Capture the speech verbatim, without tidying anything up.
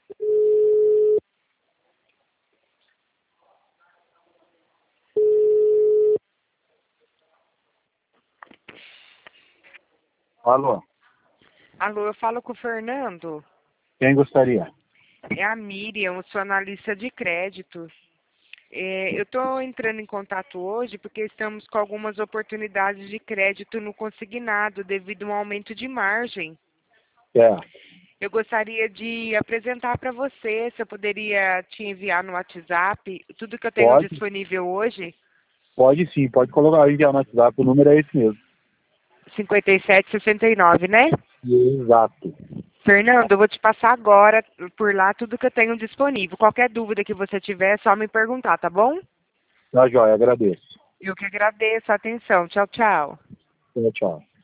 Alô, Alô, eu falo com o Fernando. quem gostaria? É a Miriam, eu sou analista de crédito. É, eu estou entrando em contato hoje porque estamos com algumas oportunidades de crédito no consignado devido a um aumento de margem. É, Eu gostaria de apresentar para você, se eu poderia te enviar no WhatsApp, tudo que eu tenho pode, disponível hoje, pode sim, pode colocar, enviar no WhatsApp, o número é esse mesmo. cinquenta e sete sessenta e nove, né? Exato. Fernando, eu vou te passar agora por lá tudo que eu tenho disponível. Qualquer dúvida que você tiver, é só me perguntar, tá bom? Tá joia, agradeço. Eu que agradeço a atenção. Tchau, tchau. Tchau, tchau.